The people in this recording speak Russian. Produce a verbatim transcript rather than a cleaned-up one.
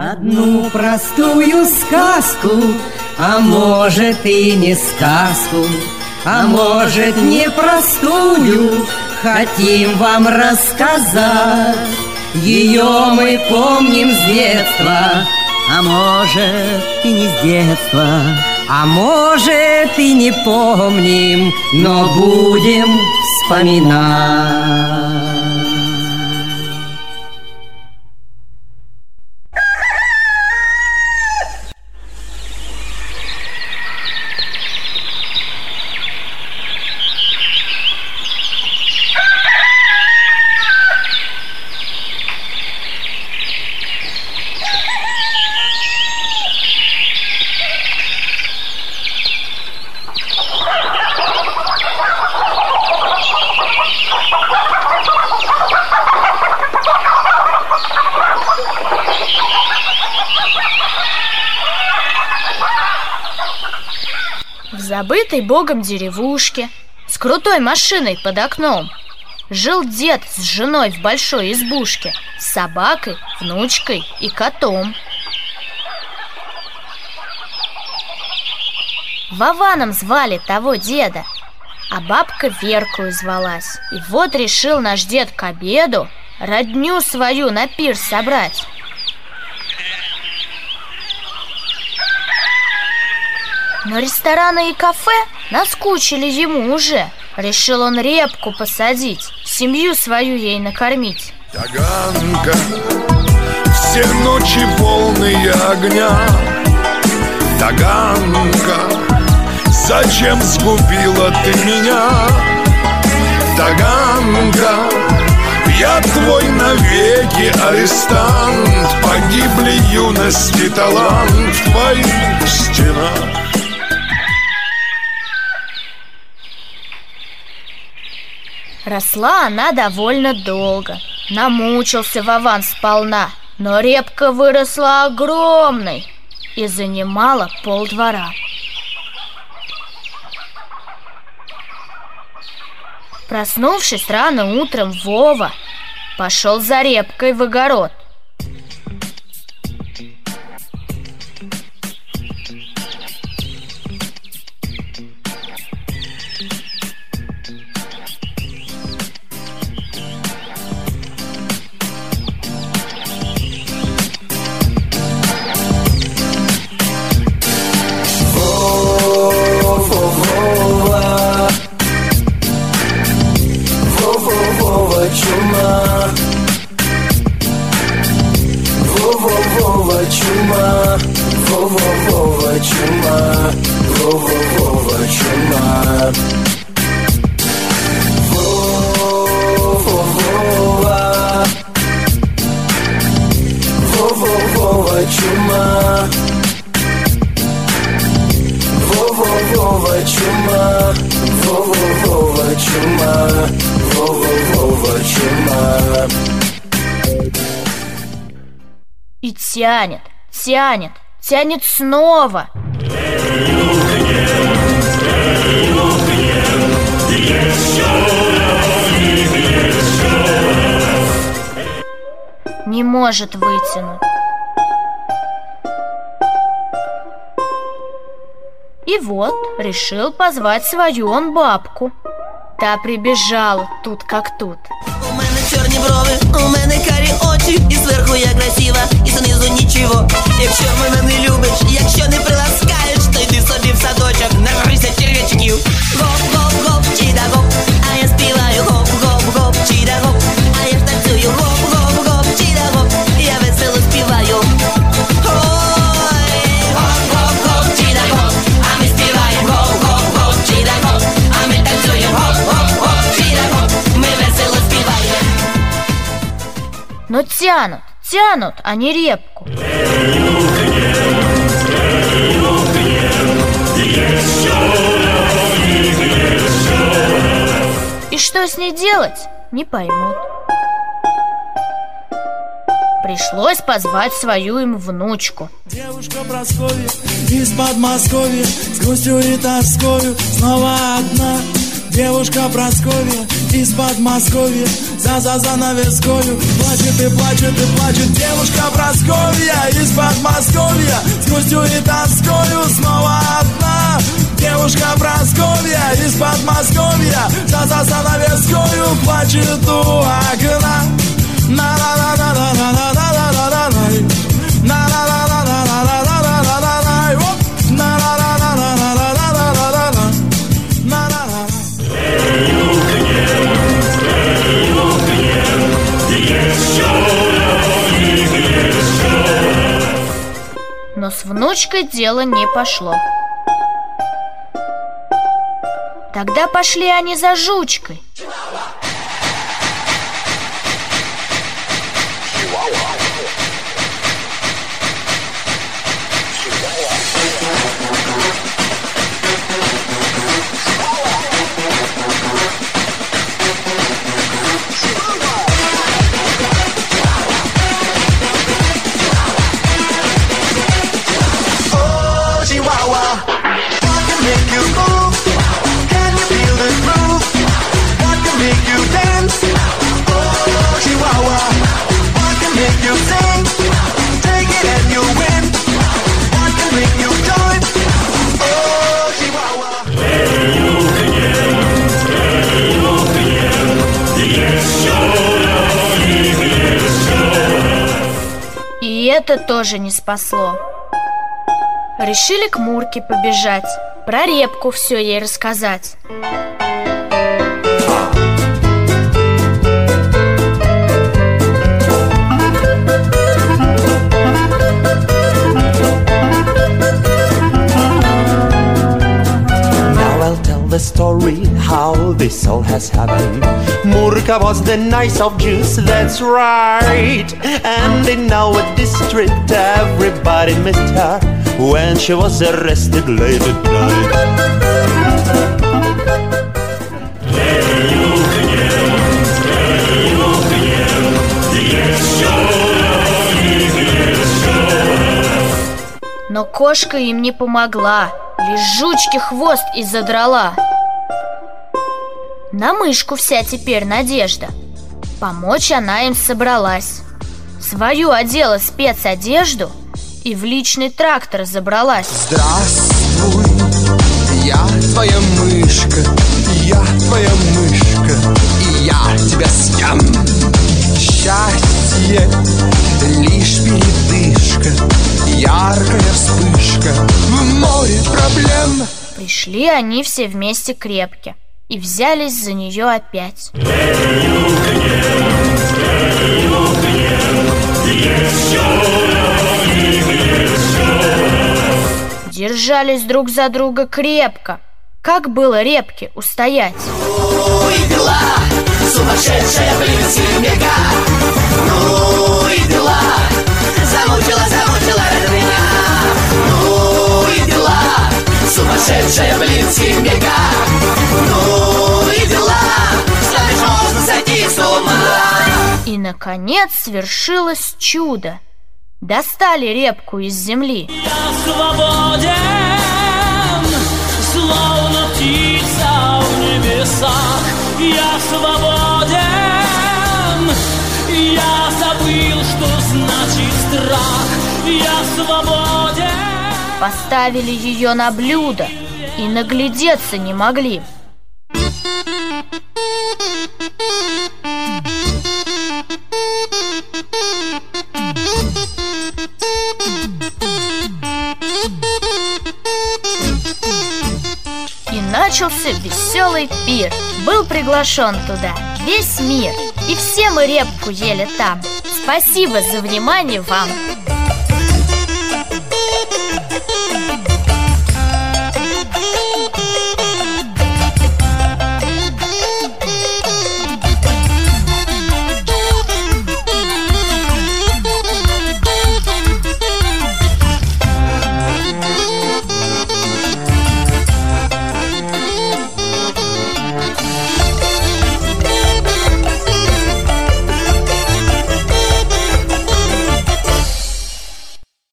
Одну простую сказку, а может и не сказку, а может непростую, хотим вам рассказать. Ее мы помним с детства, а может и не с детства, а может и не помним, но будем вспоминать. В забытой богом деревушке с крутой машиной под окном жил дед с женой в большой избушке, с собакой, внучкой и котом. Вованом звали того деда, а бабка Веркою звалась. И вот решил наш дед к обеду родню свою на пир собрать. Но рестораны и кафе наскучили ему уже. Решил он репку посадить, семью свою ей накормить. Таганка, все ночи полные огня. Таганка, зачем сгубила ты меня? Таганка, я твой навеки арестант. Погибли юность и талант в твоих стенах. Росла она довольно долго, намучился Вован сполна, но репка выросла огромной и занимала полдвора. Проснувшись рано утром, Вова пошел за репкой в огород. Вова чума, Вова, Вова чума, Вова, Вова чума. Вова, Вова, Вова, Вова чума, Вова, Вова чума, Вова, Вова чума, Вова, Вова чума. И тянет, тянет, тянет снова. Не может вытянуть. И вот решил позвать свою он бабку. Та прибежала тут как тут. У мене чорні брови, у мене карі очі, і зверху я красива, і знизу нічого. Якщо мене не любиш, якщо не приласкаєш, то йди собі в садочок, нагрися черв'ячків. Гоп-гоп-гоп, чіда-гоп, а я співаю гоп-гоп-гоп, чіда-гоп, а я ж танцюю гоп-гоп-гоп, чіда-гоп, я весело співаю. Ой, гоп-гоп-гоп, чіда-гоп, а ми співаємо гоп-гоп-гоп, чіда-гоп, а ми танцюємо гоп-гоп-гоп, чіда-гоп, ми весело співаємо. Но тянут, тянут, а не репку. И что с ней делать, не поймут. Пришлось позвать свою им внучку. Девушка Прасковья из Подмосковья, с грустью и тоскою снова одна. Девушка Прасковья из Подмосковья за за занавескою плачет и плачет и плачет. Девушка Прасковья из Подмосковья с грустью и тоскою снова одна. Девушка Прасковья из Подмосковья за за занавескою плачет у окна. На на на на на на на на на на на на на на на на на на Но с внучкой дело не пошло. Тогда пошли они за жучкой. И это тоже не спасло. Решили к Мурке побежать, про репку все ей рассказать. The story how this all has happened. Murka was the nice of Jews, that's right. And in our district everybody missed her when she was arrested late at night. Но кошка им не помогла, лишь жучке хвост и задрала. На мышку вся теперь надежда. Помочь она им собралась. Свою одела спецодежду и в личный трактор забралась. Здравствуй, я твоя мышка, я твоя мышка, и я тебя съем. Счастье лишь передышка, яркая вспышка в море проблем. Пришли они все вместе к репке и взялись за нее опять. Держались друг за друга крепко. Как было репке устоять? Ну и дела, сумасшедшая, блин, семейка. Ну и дела, замучила, замучила ради меня. Ну и дела, сумасшедшая, блин, семейка. Ну и дела, слышь, можно сойти с ума. И, наконец, свершилось чудо. Достали репку из земли. Я свободен, словно птица в небесах. Я свободен, я забыл, что значит страх. Я свободен. Поставили ее на блюдо и наглядеться не могли. И начался веселый пир. Был приглашен туда весь мир. И все мы репку ели там. Спасибо за внимание вам.